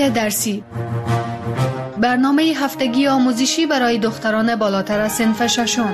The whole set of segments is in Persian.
درسی، برنامه هفتگی آموزشی برای دختران بالاتر از صنف ششم.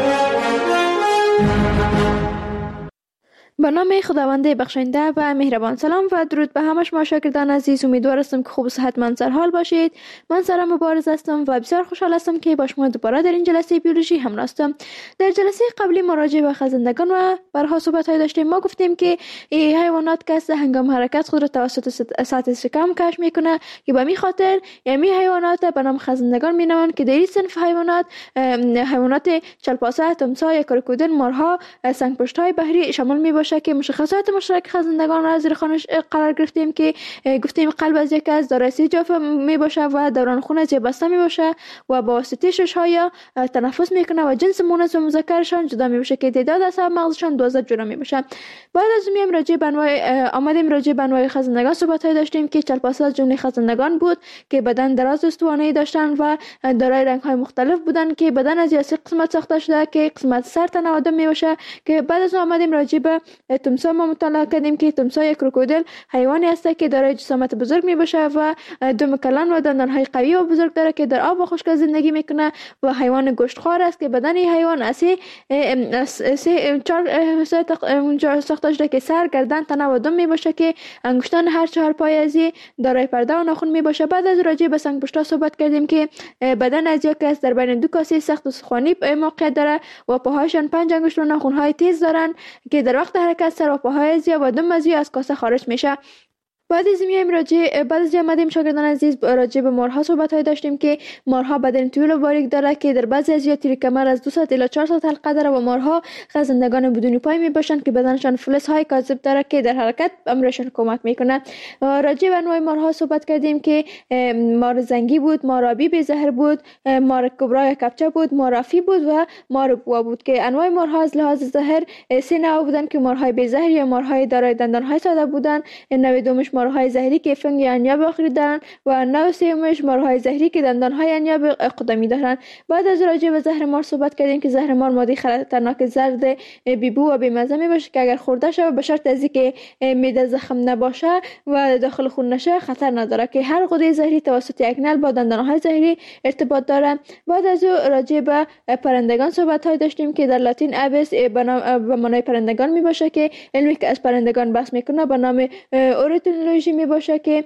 به نام خداوند بخشنده و مهربان. سلام و درود به همه شما شاگردان عزیز. امیدوار هستم که خوب و صحتمند سر حال باشید. من سارا مبارز هستم و بسیار خوشحال هستم که با شما دوباره در این جلسه بیولوژی همراه هستم. در جلسه قبلی مراجع به خزندگان و برها صحبت های داشتیم. ما گفتیم که حیوانات که هنگام حرکت خود را توسط سطح شکم کشف میکنه که به همین خاطر یعنی حیوانات به نام خزندگان مینامند که در این صنف حیوانات چلپاسه، تمساح یا کروکودیل، مارها، سنگپشت‌های بحری شامل میباشه که مشخصات مشترک خزندگان را زیر خوانش قرار گرفتیم که گفتیم قلب از یک از دارای 3 جوف می باشه و دوران خون از بسته می باشه و با واسطه شش‌ها تنفس میکنه و جنس مؤنث و مذکرشان جدا می باشه که تعداد اعصاب مغزشان 12 جوره می باشه. بعد از میم راجع به انواع خزندگان صحبت داشتیم که چلپاسه از جمله خزندگان بود که بدن دراز استوانه‌ای داشتن و دارای رنگ‌های مختلف بودن که بدن از 3 قسمت ساخته شده که قسمت سر تن آدم می باشه. که بعد از آمدیم راجع به تمساح ما مطالعه کردیم که تمساح یک کروکودیل حیوانی است که دارای جسامت بزرگ می باشه و دم کلان و دندانهای قوی و بزرگ داره که در آب و خشک زندگی میکنه و حیوان گوشتخوار است که بدن حیوان اصلی 4 ساخته شده که سر، گردن، تنه و دم می باشه که انگشتان هر 4 پای ازی دارای پرده و ناخن می باشه. بعد از راجع به سنگپشتا صحبت کردیم که بدن از یک کس در بین 2 کاسه سخت استخوانی موقعیت داره و پاهایشان 5 انگشت و ناخن‌های تیز دارن که در وقت حرکت سر و پاهای زیا و دم از از کاسه خارج میشه. بعد از آمدیم شاگردان عزیز راجع به مارها صحبت های داشتیم که مارها بدن طویل و باریک داره که در بعضی از تیر کمر از 200 الی 400 حلقه داره و مارها خزندگان بدون پای می باشند که بدنشان فلز های کاذب داره که در حرکت امرشان کمک میکنه. راجع به انواع مارها صحبت کردیم که مار زنگی بود، مار آبی بی زهر بود، مار کبرا یا کبچه بود، مار آفی بود و مار بوا بود که انواع مارها از لحاظ زهر 3 نوع بودن که مارهای بی زهر یا مارهای دارای دندان های ساده بودن، نوع دومش مارهای زهری که فنگ یا انیاب آخری دارن و نوع سومش مارهای زهری که دندانهای انیاب قدمی دارن. بعد از راجع به زهر مار صحبت کردیم که زهر مار ماده خطرناک زرد بیبو و بیمزه می باشه که اگر خورده شود به شرط از اینکه معده زخم نباشه و داخل خون نشه خطر نداره که هر غده زهری توسط یک نل با دندانهای زهری ارتباط داره. بعد از راجع به پرندگان صحبت های داشتیم که در لاتین ابس به معنای پرندگان می باشه که علمی که از پرندگان بحث میکنه به نام اورنیتولوژی می باشه که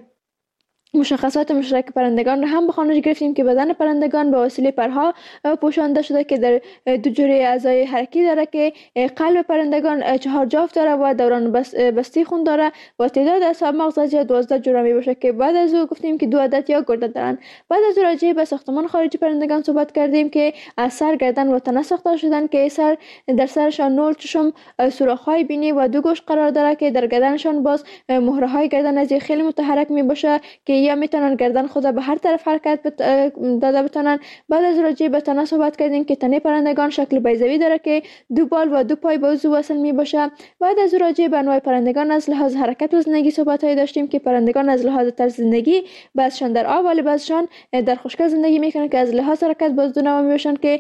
مشخصات مشترک پرندگان را هم به خوانش گرفتیم که بدن پرندگان به وسیله پرها پوشانده شده که در 2 جوره اعضای حرکتی داره که قلب پرندگان 4 جفت داره و دوران بسته خون داره و تعداد اعصاب مغز از 12 جوره می باشه که بعد از او گفتیم که 2 عدد یا گرده دارن. بعد از راجع به ساختمان خارجی پرندگان صحبت کردیم که از سر، گردن و تنه ساخته شدن که در سرشان 0 چشم، سوراخ‌های بینی و 2 گوش قرار داره که در گردنشان باز مهره‌های گردن از خیلی متحرک می باشه که یا میتونن گردن خود به هر طرف حرکت داده بتونن. بعد از راجع به تنه صحبت کردیم که تنه پرندگان شکل بیضوی داره که 2 بال و 2 پای به عضو وصل می باشه. بعد از راجع به انواع پرندگان از لحاظ حرکت و زندگی صحبت های داشتیم که پرندگان از لحاظ طرز زندگی بعضشان در آب ولی بعضشان در خشکی زندگی میکنن که از لحاظ حرکت باز 2 نوع میباشن که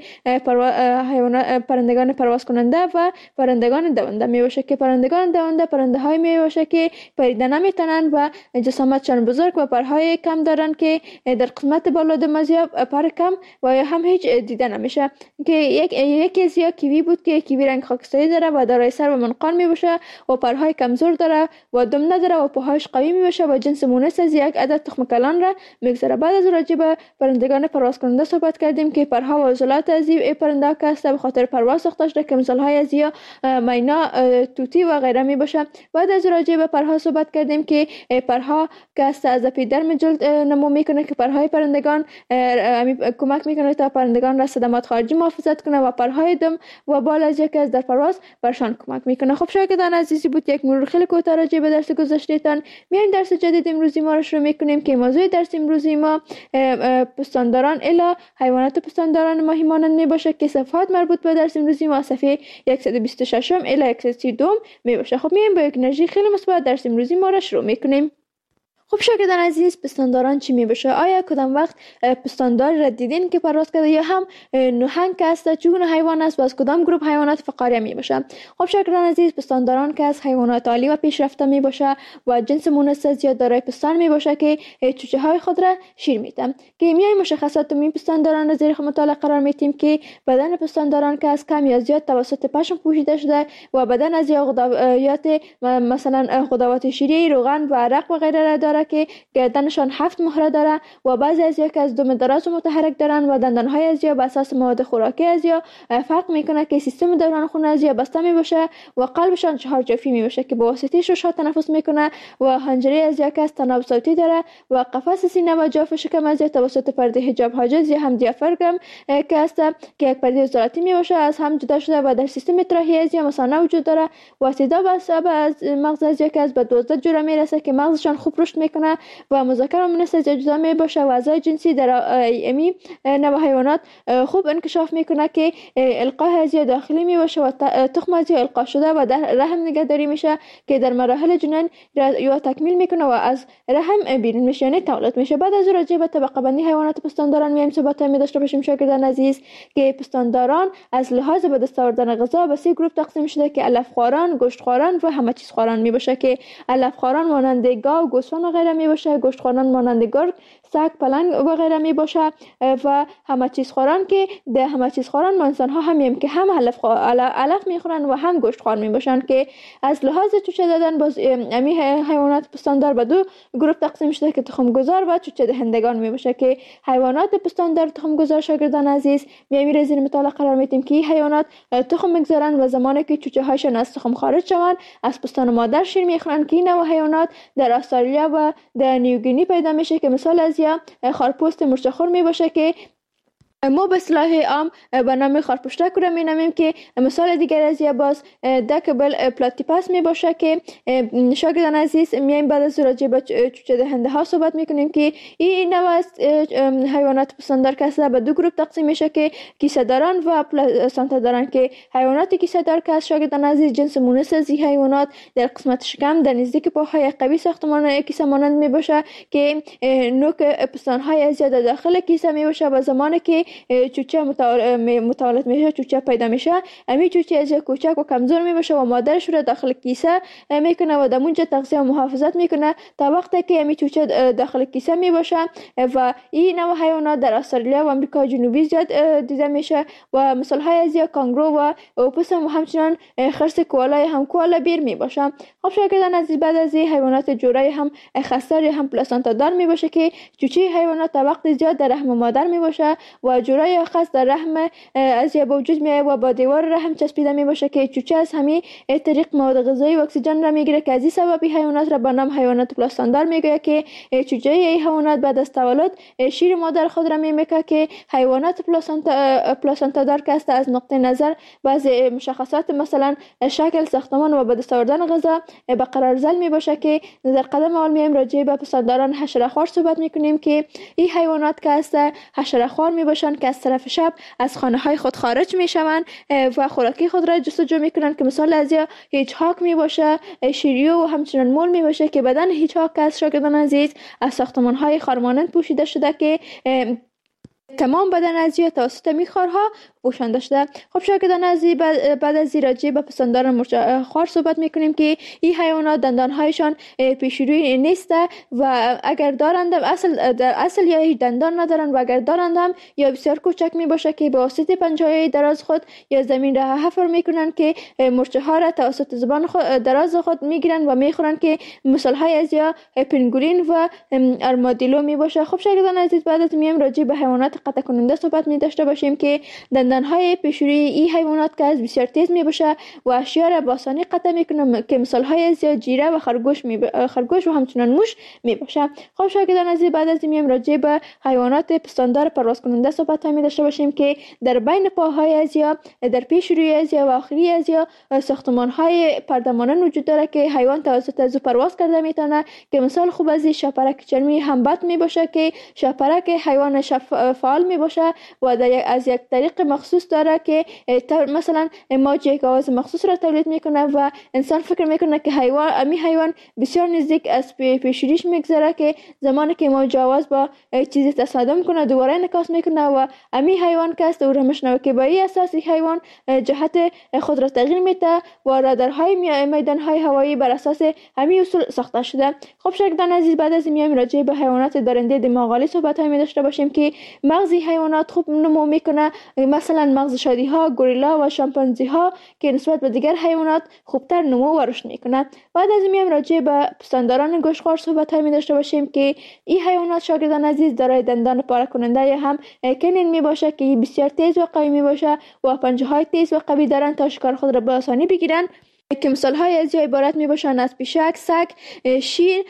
پرندگان پرواز کننده و پرندگان دونده میباشه که پرندگان دونده پرنده های میباشه که پریدن نمیتونن و جسامتشان بزرگ و پرهای کم دارن که در قسمت بالا دمازیا پر کم و یا هم هیچ دیده نمیشه که یکی از کیوی بود که کیوی رنگ خاکستری داره و دارای سر و منقار میباشه و پرهای کمزور داره و دم نداره و پاهاش قوی میباشه و جنس مونس از 1 عدد تخم کلان را میگذاره. بعد از راجع به پرندگان پرواز کننده صحبت کردیم که پرها و عضلات از پرنده که است به خاطر پرواز ساخته شده که مثال های از مینا، توتی و غیره میباشه. بعد از راجع به پرها صحبت کردیم که پرها که است از اپیدرم جلد نمو میکنه که پرهای پرندگان کمک میکنه تا پرندگان را صدمات خارجی محافظت کنه و پرهای دم و بال از یک از در پرواز برشان کمک میکنه. خب شاگردان عزیزی بود یک مرور خیلی کوتاه راجع به درس گذشتهتان. میایم درس جدید امروزی ما رو شروع میکنیم که موضوع درس امروزی ما پستانداران الی حیوانات پستانداران ماهی مانند میباشه که صفحات مربوط به درس امروزی ما صفحه 126 الی 132 میباشه. خب میایم با یک انرژی خیلی مثبت درس امروزی ما رو شروع میکنیم. خب شاگردان عزیز، پستانداران چی می باشه؟ آیا کدام وقت پستاندار را دیدین که پرواز کرده یا هم نهنگ که است چگونه حیوان است و از کدام گروه حیوانات فقاریه می باشه؟ خب شاگردان عزیز، پستانداران که از حیوانات عالی و پیشرفته می باشه و جنس مونس زیاد دارای پستان می باشه که چوچه های خود را شیر میتن. که میای مشخصات می پستانداران را زیر مطالعه قرار میتیم که بدن پستانداران که از کم یا زیاد توسط پشم پوشیده شده و بدن از غدوات مثلا غدوات شیری، روغن و عرق و غیره را داره که گردنشان 7 مهره داره و بعضی از یا که از دم دراز و متحرک دارن و دندانهای از یا بر اساس مواد خوراکی از یا فرق میکنه که سیستم دوران خون از یا بسته می باشه و قلبشان 4 جوفی می باشه که به واسطه ششها تنفس میکنه و حنجره از یا که از تناب صوتی داره و قفس سینه و جوف شکم از یا توسط پرده حجاب حاجز یا هم دیافراگم که است که یک پرده عضلاتی می باشه از هم جدا شده و در سیستم تراهی از یا مثانه وجود داره و صدا از مغز از یا که از به 12 جوره میرسه که مغزشان خوب رشد میکنه و مذکر و مؤنث جدا می باشه و اعضای جنسی در امی نوع حیوانات خوب انکشاف میکنه که القاح از یا داخلی می باشه و تخم از یا القا شده و در رحم نگهداری میشه که در مراحل جنین یا تکمیل میکنه و از رحم بیرون میشه، یعنی تولد میشه. بعد از راجع به طبقه بندی حیوانات پستانداران میایم صحبت می داشته باشیم شاگردان عزیز که پستانداران از لحاظ به دست آوردن غذا به 3 گروه تقسیم شده که علفخواران، گوشتخواران و همه چیز خواران می باشه که علفخواران مانند گاو، گوسفند و غیره می باشه، گوشتخواران مانند گرگ، سگ، پلنگ و غیره می باشه و همه چیز خواران که ده همه چیز خواران ما انسان ها همیم که هم علف میخورن و هم گوشت خوار می باشن که از لحاظ چوچه دادن باز امی حیوانات پستاندار به 2 گروه تقسیم شده که تخم گذار و چوچه دهندگان می باشه که حیوانات پستاندار تخم گذار شاگردان عزیز میایم زیر مطالعه قرار میدیم که حیوانات تخم میگذارن و زمانی که چوچه هاشون از تخم خارج شوند از پستان مادر شیر میخورن که این نوع حیوانات در استرالیا و در نیوگینی پیدا میشه که مثال از یا خارپوست مرچخور می باشه که ما به اصطلاح عام به نام خارپشتک را می‌نامیم که مثال دیگر از یا باز دکبل پلاتیپاس می باشه که شاگردان عزیز میایم بعد از راجع به چوچه دهنده ها صحبت میکنیم که این نوع حیوانات پستاندار که به 2 گروه تقسیم میشه که کیسه داران و پلاسنتا دارن که حیوانات کیسه دار که شاگردان عزیز جنس مونس از این حیوانات در قسمت شکم در نزدیک پاهای قوی ساختمان کیسه مانند می باشه که نوک پستان‌های از یا داخل کیسه می باشه و زمانی که چوچه متولد میشه چوچه پیدا میشه امی چوچه از کوچک و کمزور می باشه و مادرش رو داخل کیسه میکنه و دمونجا تغذیه و محافظت میکنه تا وقتی که امی چوچه داخل کیسه می باشه و این نوع حیوانات در استرالیا و امریکا جنوبی زیاد دیده میشه و مثال های از یا کانگرو و اوپوس و همچنان خرس کوالای هم کوالا بیر می باشه. خب شاگردان عزیز بعد از این حیوانات جورای هم خستار یا هم پلاسنتا دار می باشه که چوچه حیوانات تا وقت زیاد در رحم مادر می باشه و جورای خاص در رحم از یا وجود میاد و با دیوار رحم چسبیده می باشه که چوچه از همین طریق مواد غذایی و اکسیژن را میگیره که از این سبب حیوانات را به نام حیوانات پلاساندار میگه که چوچه ای حیوانات بعد از تولد شیر مادر خود را میمیکه که حیوانات پلاسانتا دار که از نقطه نظر بعض مشخصات مثلا شکل ساختمان و به دست آوردن غذا به قرار زل می باشه که در قدم اول میایم راجع به پستانداران حشره‌خوار صحبت میکنیم که این حیوانات که است حشره‌خوار می باشن که از طرف شب از خانه های خود خارج می شوند و خوراکی خود را جستجو می کنند که مثال از یا هیچهاک می باشه، شیریو و همچنان مول می باشه که بدن هیچهاک که از شاگردان عزیز از ساختمان های خارمانند پوشیده شده که تمام بدن از یا توسط میخوارها پوشانده شده. خب شاگردان عزیز بعد از راجع به پستانداران مرچخوار صحبت میکنیم که این حیوانات دندانهایشان پیشروی نیست و اگر دارند اصل یا هیچ دندان ندارند و اگر دارند یا بسیار کوچک می باشه که به واسطه پنجه‌های دراز خود یا زمین را حفر میکنند که مرچه ها را توسط زبان خود دراز خود میگیرند و میخورند که مثال های از یا پنگولین و ارمادیلو می باشه. خب شاگردان عزیز بعد از میایم راجع به حیوانات قطع کننده صحبت می داشته باشیم که دندانهای پیشروی این حیوانات که از بسیار تیز می باشه و اشیا را با آسانی قطع میکنه که مثال های از جیره و خرگوش و همچنان موش می باشه. خب شاگردان عزیز بعد از میایم راجع به حیوانات پستاندار پرواز کننده صحبت می داشته باشیم که در بین پاهای از یا در پیشروی از یا و آخری از یا ساختمان های پرده‌مانند وجود داره که حیوان توسط از پرواز کرده میتونه که مثال خوب از شاپرک چرمی همبت می باشه که شاپرک حیوان فعال فعال می باشه و از یک طریق مخصوص داره که مثلا موج یک آواز مخصوص را تولید میکنه و انسان فکر میکنه که حیوان بسیار نزدیک از پیشونیش میگذره که زمانی که موج آواز با چیزی تصادم کنه دوباره انعکاس میکنه و امی حیوان که است او را میشنوه که با این اساس حیوان جهت خود را تغییر میده و رادارهای میدانهای هوایی بر اساس همین اصول ساخته شده. خب شاگردان عزیز، بعد از میایم راجع به حیوانات دارنده دماغ‌آلی صحبت های داشته باشیم که مغز حیوانات خوب نمو میکنه، مثلا مغز شادی ها، گوریلا و شامپانزی ها که نسبت به دیگر حیوانات خوبتر نمو و رشد میکنه. بعد از میایم راجع به پستانداران گوشتخوار صحبت های داشته باشیم که این حیوانات شاگردان عزیز دارای دندان پاره کننده یا هم کنین می باشه که بسیار تیز و قوی می باشه و پنجه های تیز و قوی دارن تا شکار خود را به آسانی بگیرن، که مثال های از عبارت می باشن از پیشک، سگ، شیر،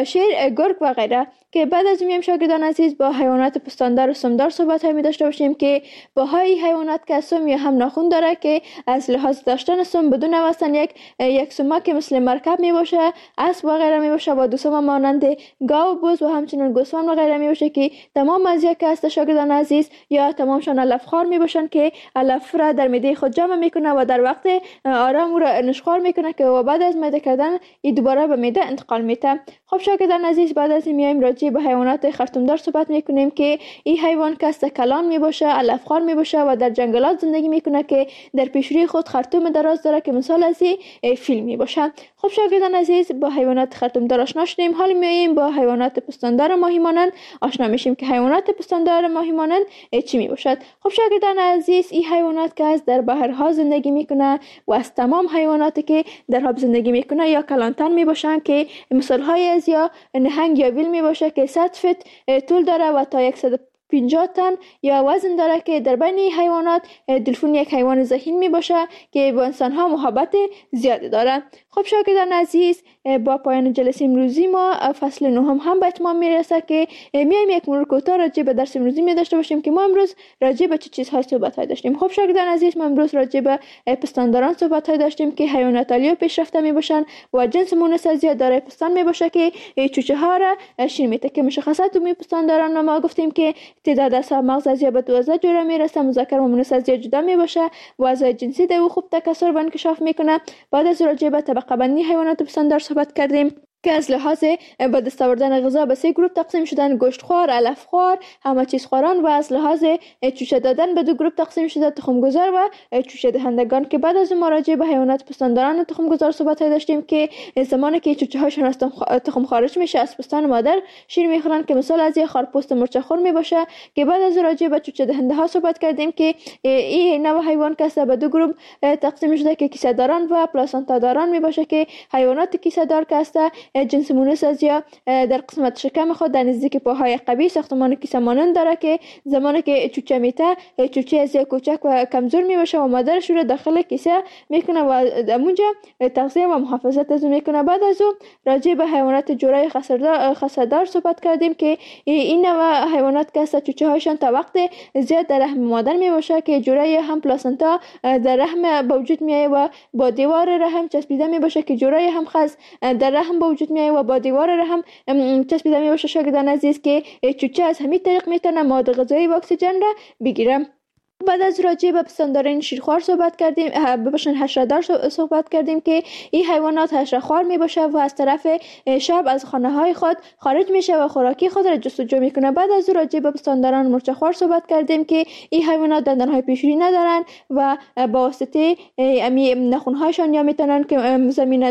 گرگ و غیره. که بعد از میایم شاگردان عزیز با حیوانات پستاندار و سمدار صحبت های می داشته باشیم که با های حیوانات که سم یا هم ناخن داره که از لحاظ داشتن سم بدون واسطن یک سم که مثل مرکب می باشه، اسب و غیره می باشه و دو سم مانند گاو، بز و همچنین گوسفند و غیره می باشه که تمام از یک است شاگردان عزیز یا تمامشان علف خوار می باشن که علف را در معده خود جمع میکنه و در وقت آرام او را نشخوار میکنه که و بعد از معده کردن این دوباره به معده انتقال میده. خب شاگردان عزیز، بعد از میایم راجع به حیوانات خرطومدار صحبت میکنیم که این حیوان کس کلان میباشه، علف خوار میباشه و در جنگلات زندگی میکنه که در پیشروی خود خرطوم دراز داره که مثال از این فیل میباشه. خب شاگردان عزیز، با حیوانات خرطومدار آشنا شدیم، حالا میایم با حیوانات پستاندار ماهی مانند آشنا میشیم که حیوانات پستاندار ماهی مانند چی میباشد. خب شاگردان عزیز، این حیوانات که از در بحرها زندگی میکنه و از تمام حیواناتی که در آب زندگی میکنه یا کلانتر میباشن که مثال های از یا نهنگ یا ویل میباشه که 100 فت طول داره و تا 150 تن یا وزن داره که در بین حیوانات دلفین یک حیوان ذهین می باشه که با انسان ها محبت زیادی داره. خب شاگردان عزیز، با پایان جلسه امروزی ما فصل 9 هم به اتمام میرسه که میایم یک مرور کوتاه راجع به درس امروزی می داشته باشیم که ما امروز راجع به چه چیزهای صحبت داشتیم. خب شاگردان عزیز، ما امروز راجع به پستانداران صحبت داشتیم که حیوانات عالی و پیشرفته می باشن و جنس مونس از زیاد داره پستان می باشه که چوچه ها را شیر میده که مشخصات عمومی پستانداران ما گفتیم که تعداد اعصاب مغز از به 12 جوره میرسه، مذکر و مؤنث از جدا می باشه و اعضای جنسی در او خوب تکثر و انکشاف میکنه. بعد از راجع به طبقه بندی حیوانات پستاندار صحبت کردیم که از لحاظ به دست آوردن غذا به 3 گروه تقسیم شدن: گوشتخوار، علفخوار، همه چیز خواران، و از لحاظ چوچه دادن به 2 گروه تقسیم شده: تخمگذار و چوچه دهندگان. که بعد از مراجعه به حیوانات پستانداران و تخمگذار صحبت داشتیم که زمانی که چوچه هاشون از تخم خارج میشه از پستان مادر شیر میخورن که مثال از خارپوست مرچخور میباشه. که بعد از راجعه به چوچه دهنده ها صحبت کردیم که این نوع حیوان که به 2 گروه تقسیم شده که کیسه داران و پلاسنتا داران میباشه که حیوانات کیسه دار که جنس مونس از یا در قسمت شکم خود در نزدیک پاهای قوی ساختمان کیسه مانند داره که زمانی که چوچه میته چوچه از یا کوچک و کمزور میباشه و مادرش رو داخل کیسه میکنه و اونجا تغذیه و محافظت از میکنه. بعد از اون راجع به حیوانات جورای خسردار صحبت کردیم که این نوع حیوانات که چوچه هاشون تا وقت زیاد در رحم مادر میباشه که جورای هم پلاسنتا در رحم به وجود میایه و با دیوار رحم چسبیده میباشه که جورای هم خز در رحم به وجود میایه و با دیوار رحم چسبیده میباشه. شاگردان عزیز، که چوچه از همین طریق میتونه مواد غذایی و اکسیژن را بگیره. بعد از راجع به پستانداران شیرخوار صحبت کردیم، ببخشید حشره‌دار صحبت کردیم که این حیوانات حشره‌خوار میباشه و از طرف شب از خانه های خود خارج میشه و خوراکی خود را جستجو میکنه. بعد از راجع به پستانداران مرچخوار صحبت کردیم که این حیوانات دندانهای پیشونی ندارن و با واسطه ناخن‌هایشان یا میتونن که زمین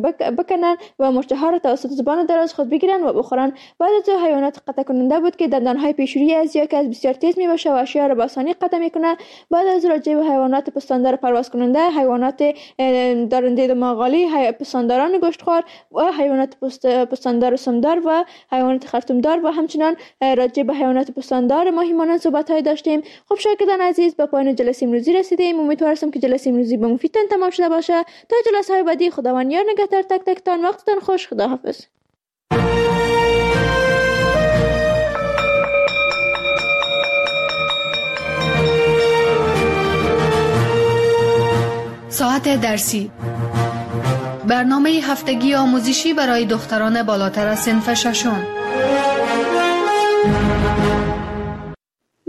بکنن و مرچه ها را توسط زبان دراز خود بگیرن و بخورن. بعد از حیوانات قطع کننده بود که دندانهای پیشونی از یا که بسیار تیز میباشه و اشیاء را با آسانی قطع میکنه. بعد از راجع به حیوانات پستاندار پرواز کننده، حیوانات دارنده دماغ‌آلی، پستانداران گوشتخوار و حیوانات پستاندار سمدار و حیوانات خرطومدار و همچنان راجع به حیوانات پستاندار ماهی مانند صحبت‌های داشتیم. خب شاگردان عزیز، به پایان جلسه امروزی رسیدیم. امیدوارم که جلسه امروزی به مفیدتان تمام شده باشه. تا جلسه‌های بعدی، خداوند یار نگهدار تک تکتان. وقتتان خوش. خداحافظ. ساعت درسی، برنامه هفتگی آموزشی برای دختران بالاتر از صنف 6.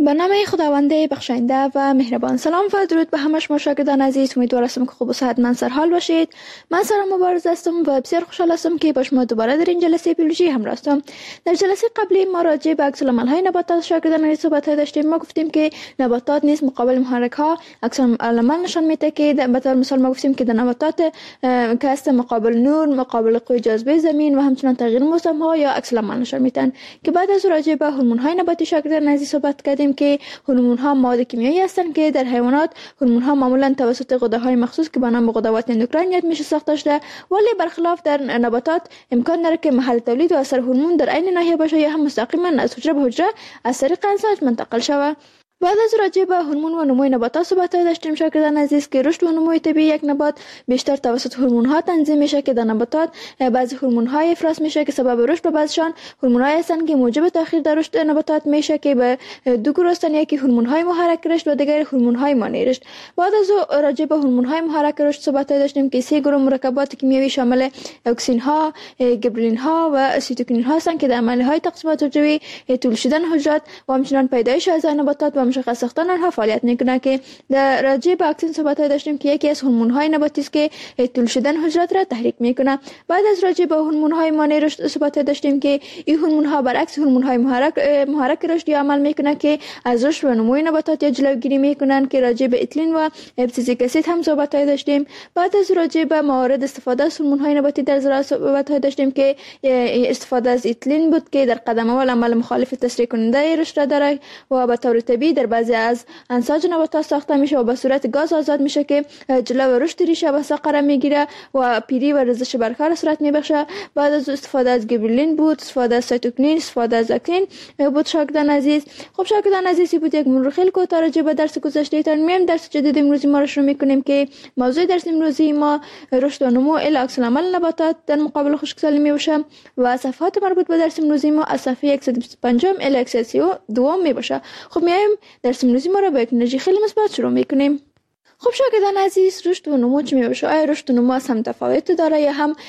به نام خداوند بخشاینده و مهربان. سلام و درود به همه شما شاگردان عزیز. امیدوار هستم که خوب و صحتمند سرحال باشید. من سارا مبارز هستم و بسیار خوشحال هستم که با شما دوباره در این جلسه بیولوژی همراه هستم. در جلسه قبلی ما راجع به عکس‌العمل‌های نباتات شاگردان عزیز صحبت داشتیم. ما گفتیم که نباتات نیز مقابل محرک‌ها عکس‌العمل نشان میده که به طور مثال ما گفتیم که در نباتات که است مقابل نور، مقابل قوه جاذبه زمین و همچنین تغییر موسم‌ها یا عکس‌العمل نشان میدن. که بعد از راجع به هورمون‌های نباتی شاگردان عزیز صحبت کردیم که هورمون‌ها مواد کیمیایی هستند که در حیوانات هورمون‌ها معمولاً توسط غده‌های مخصوص که به نام غدوات اندوکراین یاد میشه ساخته شده، ولی برخلاف در نباتات امکان داره که محل تولید و اثر هورمون در عین ناحیه باشه یا هم مستقیما از حجره به حجره از طریق انساج منتقل شود. بعد از راجع به هورمون و نموی نباتات صحبت داشتیم شاگردان عزیز که رشد و نموی طبیعی یک نبات بیشتر توسط هورمون‌ها تنظیم میشه که در نباتات بعضی هورمون‌های افراز میشه که سبب رشد و بعضیشان هورمون‌های هستند که موجب تأخیر در رشد نباتات میشه که به دو گروه هستند، یکی هورمون‌های محرک رشد و دیگر هورمون‌های مانع رشد. بعد از راجع به هورمون‌های محرک رشد صحبت داشتیم که سه گروه مرکبات کیمیایی شامل اکسین‌ها، گبرلین‌ها و سیتوکینین‌ها هستند که در عمل‌های تقسیمات حجروی، طول شدن حجرات و همچنین پیدایش اعضای نباتات و مشخص ساختن آنها فعالیت میکنه. که در راجع به اکسین صحبت داشتیم که یکی از هورمون‌های نباتی است که طول شدن حجرات را تحریک میکنه. بعد از راجع به هورمون‌های مانع رشد صحبت داشتیم که این هورمون‌ها برعکس هورمون‌های محرک رشد عمل میکنه که از رشد و نمو نباتات یا جلوگیری میکنن که راجع به اتیلین و ابسیزیک اسید هم صحبت داشتیم. بعد از راجع به موارد استفاده از هورمون‌های نباتی در زراعت صحبت داشتیم که استفاده از اتیلین بود که در قدم اول عمل مخالف تسریع کننده رشد داره و به طور طبیعی در بعضی از انساج نباتات ساخته میشه و به صورت گاز آزاد میشه که جلو رشد ریشه و ساق قرار میگیره و پیری و ریزش برگها صورت میبخشه. بعد از استفاده از گبرلین بود، استفاده از سایتوکینین، استفاده از اکتین بود شاگردان عزیز. خب شاگردان عزیزی بود یک مرور خیلی کوتاه راجع به درس گذشته تان میم درس جدید امروزی ما رو شروع میکنیم که موضوع درس امروزی ما رشد و نمو الی عکس‌العمل نباتات در مقابل خشکسالی میباشه و صفحات مربوط به درس امروزی ما از صفحه 125 الی 132 میباشه. خب میایم درس امروزی ما رو با یک انرژی خیلی مثبت شروع میکنیم. خب شاگردان عزیز، رشد و نمو چی میباشه؟ آیا رشد و نمو از هم تفاوت داره یا هم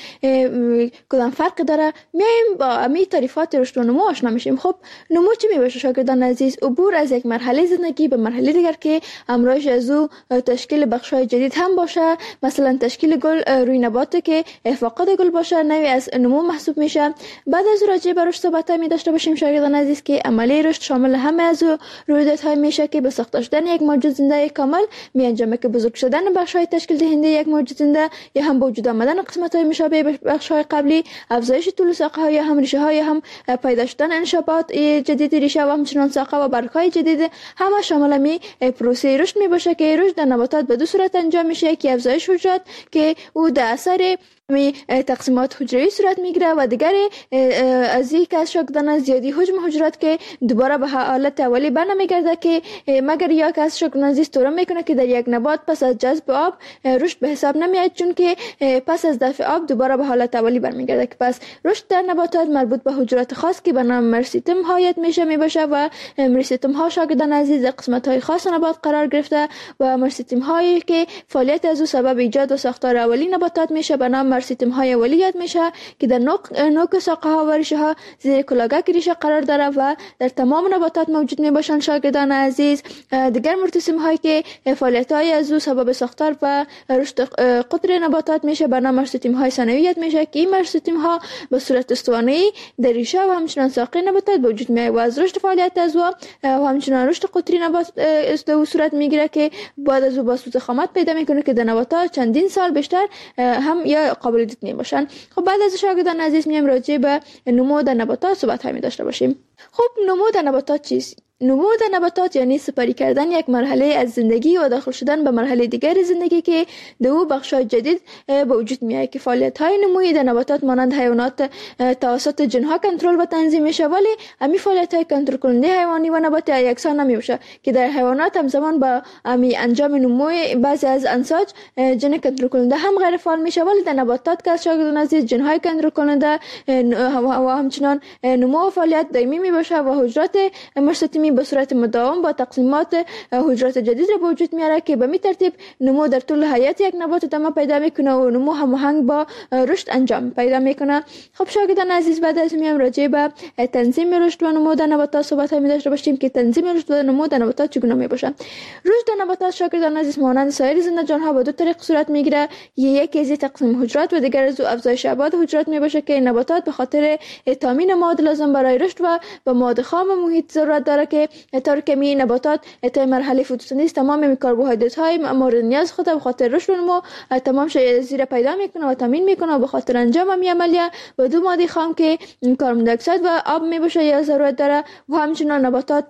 کدام فرق داره؟ میایم با امی تعریفات رشد و نمو آشنا میشیم. خب نمو چی میباشه شاگردان عزیز؟ عبور از یک مرحله زندگی به مرحله دیگر که همراهش از او تشکیل بخش‌های جدید هم باشه، مثلا تشکیل گل روی نبات که فاقد گل باشه، نوعی از نمو محسوب میشه. بعد از راجع به رشد صحبت می داشته باشیم شاگردان عزیز که عملی رشد شامل همه از رویدادهای میشه که به ساخته شدن یک موجود زنده کامل میانجامه که بزرگ شدن بخش‌های تشکیل دهنده یک موجود زنده یا هم به وجود آمدن قسمت‌های مشابه بخش‌های قبلی، افزایش طول ساقه‌ها یا هم ریشه‌ها یا هم پیدا شدن انشابات جدید ریشه و همچنین ساقه و برگ‌های جدید، همه شامل می پروسه رشد میباشه که رشد در نباتات به دو صورت انجام میشه که افزایش حجرات که او در اثر تقسیمات حجروی صورت میگیره و دیگر از یک از شاگردان زیادی حجم حجرات که دوباره به حالت اولی برنمیگرده که مگر یک از شاگردان عزیز طور میکنه که در یک نبات پس از جذب آب رشد به حساب نمیاد، چون که پس از دفع آب دوباره به حالت اولی برمیگرده. که پس رشد در نباتات مربوط به حجرات خاص که به نام مرسیتم هایت میباشه و مرسیتم ها شاگردان عزیز قسمت های خاص نبات قرار گرفته و مرسیتم هایی که فعالیت از او سبب ایجاد و ساختار اولی نباتات میشه به نام مرسیتم های اولی یاد میشه که در نوک ساقه ها و ریشه ها زیر کلاگک ریشه قرار داره و در تمام نباتات موجود میباشن شاگردان عزیز. دیگر مرتسم هایی که فعالیت های از او سبب ساختار و رشد قطر نباتات میشه به نام مرسیتم های ثانوی یاد میشه که این مرسیتم ها به صورت اسطوانه‌ای در ریشه و همچنین ساقه نباتات به وجود میاد و از رشد فعالیت از او و همچنین رشد قطری نبات در صورت میگیره که بعد از او با سوز خامات پیدا میکنه که در نباتات چندین سال بیشتر هم یا قابل دید نمیباشن. خب بعد از شاگردان عزیز میایم راجع به نمو در نباتات صحبت می داشته باشیم. خب نمو در نباتات چیست؟ نمو در نباتات یعنی سپری کردن یک مرحله از زندگی و داخل شدن به مرحله دیگر زندگی که دو بخش‌های جدید به وجود میاد که فعالیت‌های نمویی در نباتات مانند حیوانات توسط جن‌ها کنترل و تنظیم میشه، ولی همین فعالیت‌های کنترل کننده حیوانی و نباتی یکسان نمیشه که در حیوانات همزمان با انجام نموی بعضی از انساج جن کنترل کننده هم غیر فعال میشه، ولی در نباتات که شاگردان عزیز جن‌های کنترل کننده و همچنین نمو و فعالیت دائمی میباشه و حجرات مرسیتمی می به صورت مداوم با تقسیمات حجرات جدید را به وجود میاره که به می ترتیب نمو در طول حیات یک نبات ادامه پیدا میکنه و نمو هماهنگ با رشد انجام پیدا میکنه. خب شاگردان عزیز، بعد از میام راجع به تنظیم رشد و نمو در نباتات صحبت می داشته باشیم که تنظیم رشد و نمو در نباتات چگونه می باشه. رشد در نباتات شاگردان عزیز مانند سایر زنده جان ها به دو طریق صورت میگیره. یکی از تقسیم حجرات و دیگر از افزایش ابعاد حجرات می باشه که نباتات به خاطر تامین مواد لازم برای رشد و به مواد خام محیط ضرورت داره که طور کمی نباتات تا مرحله فتوسنتز تمام کربوهیدرات های مورد نیاز خود به خاطر رشد و نمو تمام زیر پیدا میکنه و تامین میکنه و به خاطر انجام همین عملیه به دو ماده خام که کربن دی اکساید و آب می باشه یا ضرورت داره. و همچنین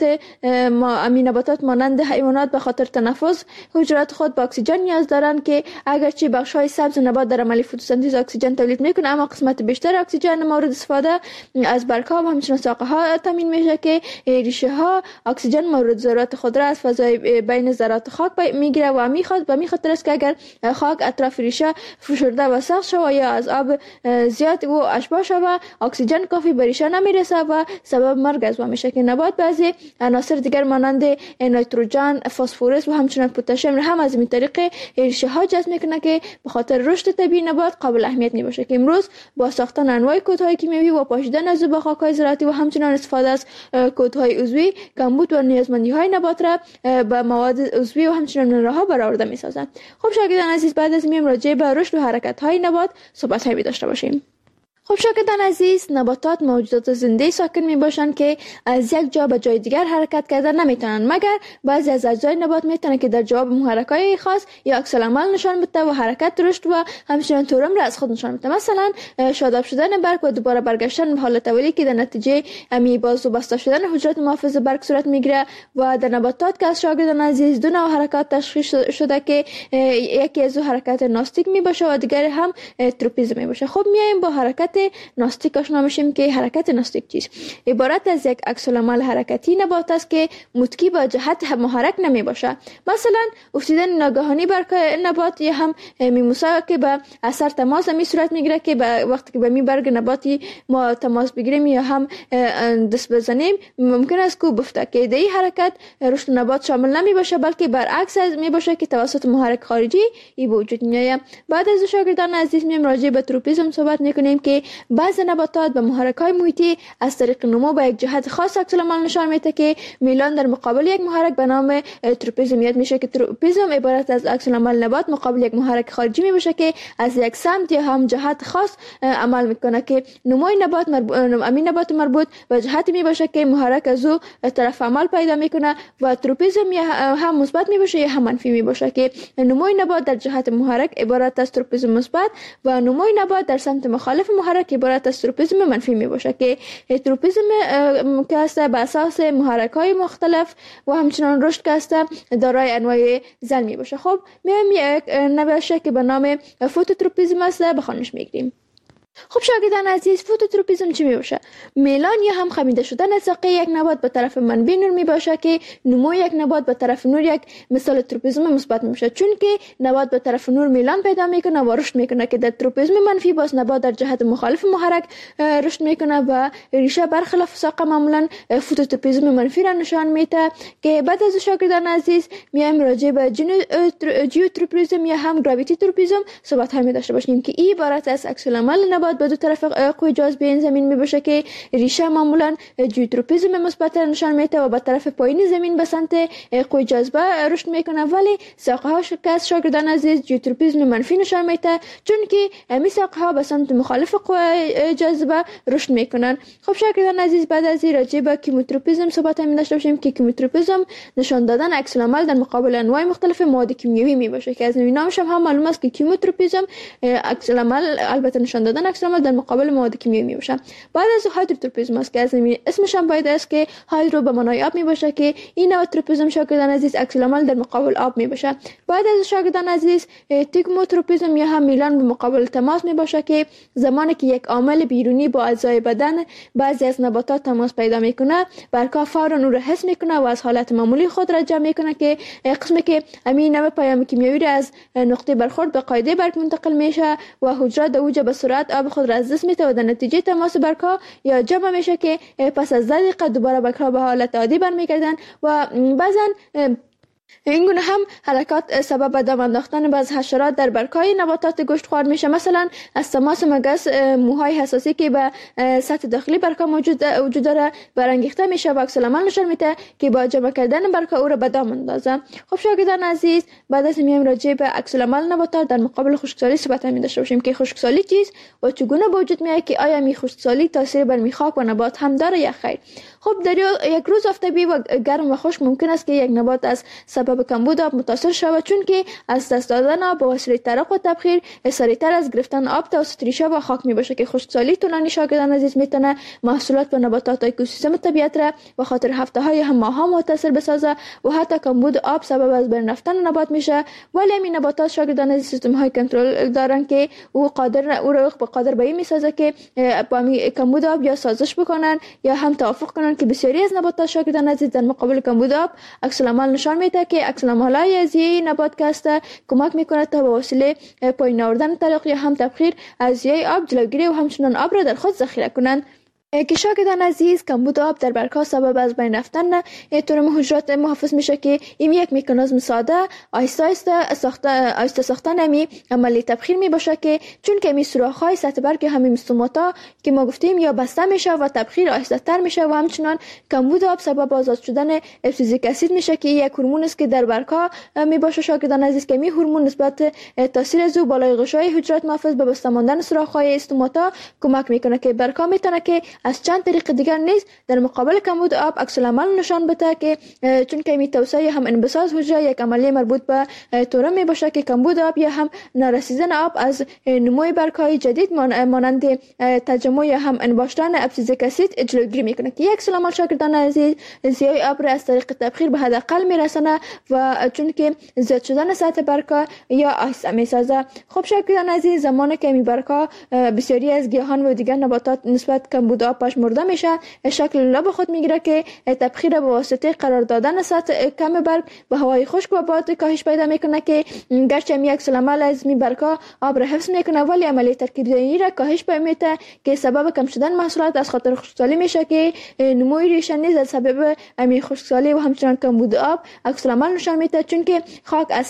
نباتات مانند حیوانات به خاطر تنفس حجرات خود به اکسیژن نیاز دارند که اگرچه بخش‌های سبز نبات در عمل فتوسنتز اکسیژن تولید میکنه، اما قسمت بیشتر اکسیژن مورد استفاده از برگ‌ها و همچنین ساقه‌ها تامین میشه که ریشه ها اکسیژن مورد ضرورت خود را از فضای بین ذرات خاک میگیره و میخاطر است که اگر خاک اطراف ریشه فشرده و سخت شود یا از آب زیاد و اشباح شود، اکسیژن کافی به ریشه نمیرسه و سبب مرگ از میشه که نبات بعضی عناصر دیگر مانند نیتروژن، فسفرس و همچنین پتاسیم هم از این طریق ریشه ها جذب میکنه که به خاطر رشد طبیعی نبات قابل اهمیت میباشه که امروز با ساختن انواع کودهای کیمیایی و پاشیدن از به خاک‌های زراعتی و همچنین استفاده از کودهای عضوی کمبود و نیازمندی‌های نبات را به مواد عضوی و همچنین منرال‌ها برآورده می‌سازند. خب شاگردان عزیز، بعد از این راجع به رشد و حرکت‌های نبات صحبت‌هایی داشته باشیم. خب شاگردان عزیز، نباتات موجودات زنده ساکن می باشند که از یک جا به جای دیگر حرکت کردن نمیتونن، مگر بعضی از اجزای نبات میتونن که در جواب محرک‌های خاص یا عکس العمل نشان بده و حرکت رشد و همچنین تورم را از خود نشان بده. مثلا شاداب شدن برگ و دوباره برگشتن به حالت اولی که در نتیجه باز و بسته شدن حجرات محافظ برگ صورت میگیره. و در نباتات که از شاگردان عزیز دو نوع حرکات تشخیص شده که یکی از حرکت ناستیک می باشه و دیگری هم تروپیزم می باشه. خب میایم با حرکت ناستیک آشنا میشیم که حرکت ناستیک چیست؟ عبارت از یک عکس العمل حرکتی نبات است که متکی با جهت محرک نمی باشه. مثلا افتیدن ناگهانی برگ نبات یا هم میموسا که به اثر تماس می صورت میگیره که وقتی که به می برگ نباتی ما تماس بگیریم یا هم دست بزنیم ممکن است کو بفته که در این حرکت رشد نبات شامل نمی باشه، بلکه برعکس از می باشه که توسط محرک خارجی ای به وجود میاد. بعد از شاگردان عزیز میم راجع به تروپیزم صحبت میکنیم که بعضی نباتات به محرک‌های محیطی از طریق نمو به یک جهت خاص عکس العمل نشان میده که میلان در مقابل یک محرک به نام تروپیزم یاد میشه که تروپیزم عبارت از عکس العمل نبات مقابل یک محرک خارجی می باشه که از یک سمت یا هم جهت خاص عمل میکنه که نموی نبات مربوط به جهت می باشه که محرک از او طرف عمل پیدا میکنه و تروپیزم یا هم مثبت می باشه یا هم منفی می باشه که نموی نبات در جهت محرک عبارت از تروپیزم مثبت و نموی نبات در سمت مخالف محرک عبارت از تروپیزم منفی می باشه که تروپیزم که است بر اساس محرک‌های مختلف و همچنان رشد که است دارای انواع زل می باشه. خب میایم یک نوع که به نام فوتوتروپیزم است بخوانش میگیریم. خب شاگردان عزیز، فوتوتروپیزم چی می باشه؟ میلان یا هم خمیده شدن ساقه یک نبات به طرف منبع نور می باشه که نمو یک نبات به طرف نور یک مثال تروپیزم مثبت می باشه، چون که نبات به طرف نور میلان پیدا میکنه و رشد میکنه که در تروپیزم منفی باز نبات در جهت مخالف محرک رشد میکنه و ریشه برخلاف ساقه معمولا فوتوتروپیزم منفی را نشان میده. که بعد از شاگردان عزیز میایم راجع به جیوتروپیزم یا هم گراویتی تروپیزم صحبت می داشته باشیم که این عبارت از عکس العمل نبات به دو طرف قوی جاذبه این زمین می باشه که ریشه معمولا جیوتروپیزم مثبت نشان میده و به طرف پایین زمین به سمت قوی جاذبه رشد میکنه، ولی ساقه ها که شاگردان عزیز جیوتروپیزم منفی نشان میده چون که همین ساقه ها به سمت مخالف قوی جاذبه رشد میکنن. خب شاگردان عزیز، بعد از این راجع به کیموتروپیزم صحبت می داشته باشیم که کیموتروپیزم نشان دادن عکس العمل در مقابل انواع مختلف مواد کیمیایی می باشه که از نامش هم معلوم است که کیموتروپیزم عکس العمل البته نشان دادن عکس العمل در مقابل مواد کیمیایی می باشه. بعد از هایدروتروپیزم است که از اسمش هم باید است که هایدرو به معنای آب می باشه که این نوع تروپیزم شاگردان عزیز عکس العمل در مقابل آب می باشه. بعد از شاگردان عزیز تیگموتروپیزم یا هم میلان به مقابل تماس می باشه که زمانی که یک عامل بیرونی با اعضای بدن بعضی از نباتات تماس پیدا میکنه، برگ‌ها فوراً اون را حس میکنه و از حالت معمولی خود را جمع میکنه که قسمی که امین نوع پیام کیمیایی را از نقطه برخورد به قاعده برگ منتقل میشه و حجرات اوج به سرعت آب خود را از دست میده و در نتیجه تماس برگ‌ها یا جمع میشه که پس از 10 دقیقه دوباره برگ‌ها به حالت عادی برمیگردن و بعضا این گونه هم حرکات سبب به دام انداختن بعض حشرات در برگ‌های نباتات گوشتخوار میشه. مثلا از تماس مگس موهای حساسی که به سطح داخلی برگ‌ها وجود داره برانگیخته میشه و عکس العمل نشون میده که با جمع کردن برگ‌ها او را به دام اندازه. خب شاگردان عزیز، بعد از میایم راجع به عکس العمل نباتات در مقابل خشکسالی صحبت می داشته باشیم که خشکسالی چیست و چگونه به وجود میاد، که آیا می خشکسالی تاثیر بر میخک و نبات هم داره یا خیر. خب در یک روز آفتابی و گرم و خشک ممکن است که یک نبات از سبب کمبود آب متاثر شود، چون که از دست دادن آب به وسیله ترق و تبخیر سریعتر از گرفتن آب توسط ریشه و خاک می باشه که خشکسالی طولانی شاگردان عزیز میتونه محصولات و نباتات اکوسیستم طبیعت را به خاطر هفته‌های هم ماه‌ها متاثر بسازه و حتی کمبود آب سبب از بین رفتن نبات میشه. ولی این نباتات شاگردان عزیز سیستم‌های کنترل دارن که او را قادر به این میسازه که با کمبود آب یا سازش بکنن یا هم توافق کنن، که بسیاری از نباتات شاگردان عزیز در مقابل کمبود آب عکس العمل نشان میده که عکس العمل‌های از این نبات که کمک میکنه تا به وسیله پایین آوردن طرق یا هم تبخیر از آب جلوگیری و همچنان آب را در خود ذخیره کنند. که شاگردان عزیز کمبود آب در برگ‌ها سبب از بین رفتن تورم حجرات محافظ میشه که این یک مکانیزم ساده آهسته ساختن امی عملی تبخیر می باشه، که چون که می سوراخ‌های سطح برگ همین استوماتا که ما گفتیم یا بسته میشه و تبخیر آهسته تر میشه و همچنان کمبود آب سبب آزاد شدن ابسیزیک اسید میشه که یک هورمون است که در برگ‌ها می باشه شاگردان عزیز، که می هورمون نسبت تاثیر از بالای غشای حجرات محافظ به بسته ماندن سوراخ‌های استوماتا کمک میکنه که برگ‌ها میتونه که از چند طریق دیگر نیز در مقابل کمبود آب عکس العمل نشان بده، که چون که می توسعه هم انبساط حجره یک عملیه مربوط به تورم می باشه که کمبود آب یا هم نارسیدن آب از نموی برگ‌های جدید مانند تجمع یا هم انباشتن ابسیزیک اسید جلوگیری میکنه، که یک العمل شاگردان عزیز زیای آب را از طریق تبخیر به حداقل میرسانه و چون که زیاد شدن سطح برگ‌ها یا آهسته میسازه. خب شاگردان عزیز، زمانی که می برگ‌ها بسیاری از گیاهان و دیگر نباتات نسبت کمبود آب پژمرده میشه، شکل لب خود میگیره که تبخیر به واسطه قرار دادن سطح کم برگ به هوای خشک و باد کاهش پیدا میکنه، که گرچه یک عمل از می برگ‌ها آب را حفظ میکنه ولی عملیه ترکیب دهی را کاهش میده که سبب کم شدن محصولات از خاطر خشکسالی میشه، که نموی ریشه نیز از سبب امی خشکسالی و همچنان کمبود آب عکس العمل نشان میده، چون که خاک از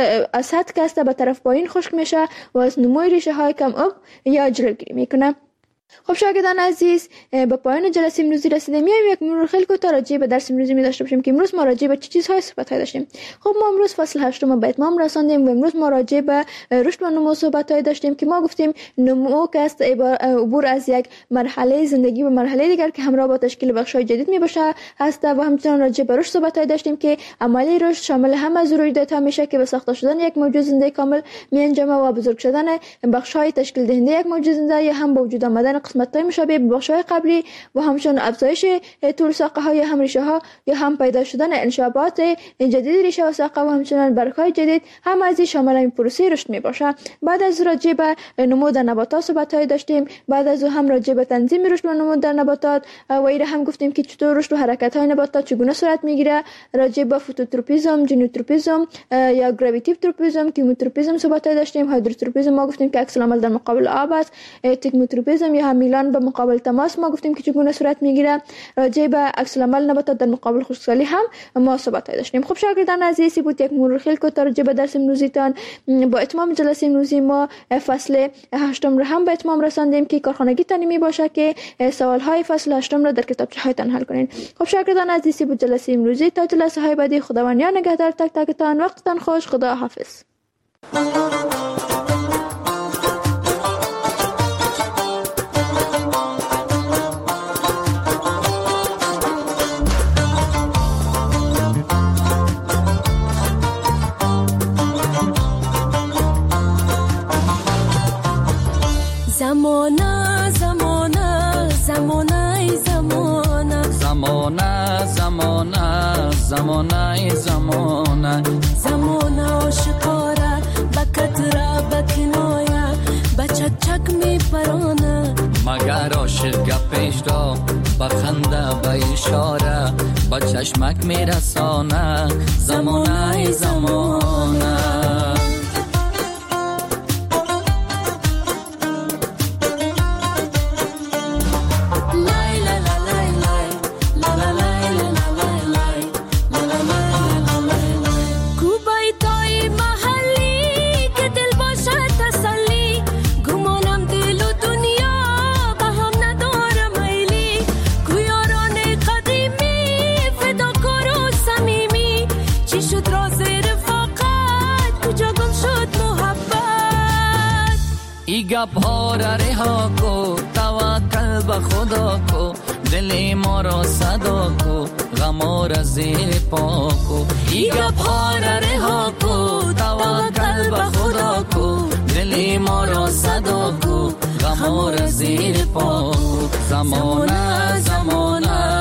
سطح کسته به طرف پایین خشک میشه و از نموی ریشه های کم آب یا جلوگیری میکنه. خب شاگردان عزیز، به پایان جلسه امروزی رسیدیم. میایم یک مرور خیلی کوتاه راجع به درس امروزی می داشته باشیم که امروز ما راجع به چه چیزهای صحبت داشتیم. خب ما امروز فصل 8 به اتمام رساندیم و امروز ما راجع به رشد و نمو صحبت داشتیم که ما گفتیم نمو که است عبور از یک مرحله زندگی به مرحله دیگر که همراه با تشکیل بخش‌های جدید می باشه هست و همچنین راجع به رشد صحبت داشتیم که عملی رشد شامل هم از رویدادها میشه که به ساخته شدن یک موجود زنده کامل می انجامه و بزرگ شدن بخش‌های تشکیل دهنده یک موجود زنده یا هم با وجود آمدن قسمت‌های مشابه به بخش‌های قبلی و همچنین افزایش طول ساقه‌های هم ریشه‌ها یا هم پیدا شدن انشابات جدید ریشه و ساقه و همچنین برگ‌های جدید هم از شامل این پروسه رشد می‌باشه. بعد از راجع به نمو در نباتات صحبت‌های داشتیم. بعد از هم راجع به تنظیم رشد و نمو در نباتات و ایره هم گفتیم که چطور رشد و حرکت‌های نباتات چگونه صورت می‌گیره. راجع به فوتوتروپیزم، جنوتروپیزم یا گراویتیو تروپیزم، کیموتروپیزم صحبت‌های داشتیم. هایدروتروپیزم ما گفتیم که عکس العمل در مقابل آب است. تکموتروپیزم یا هم میلان به مقابل تماس ما گفتیم که چگونه صورت میگیره. راجع به عکس العمل نباتات در مقابل خشکسالی هم ما صحبت داشتیم. خب شاگردان عزیز، بود یک مرور خیلی کوتاه راجع به درس امروزیتان. با اتمام جلسه امروزی ما فصل 8 را هم به اتمام رساندیم که کارخانگی تانی می باشه که سوال های فصل 8 را در کتابچه هایتان حل کنین. خب شاگردان عزیز، بود جلسه امروزی. تا جلسه های بعدی خداوند نگهدار تک تکتان. وقتتان خوش. خدا حافظ. زمانه زمانه زمانه زمانه زمانه زمانه زمانه زمانه زمانه آشکاره بکتره بکنایه بچچک می پرانه مگر عاشق گپش را بخنده به اشاره با چشمک می رسانه زمانه زمانه گپ ها را رها کو توکل به خدا کو دل ما را صدا کو غم را زیر پا کو ای گپ ها را رها کو توکل به خدا کو دل ما را صدا کو غم را زیر پا کو زمانه زمانه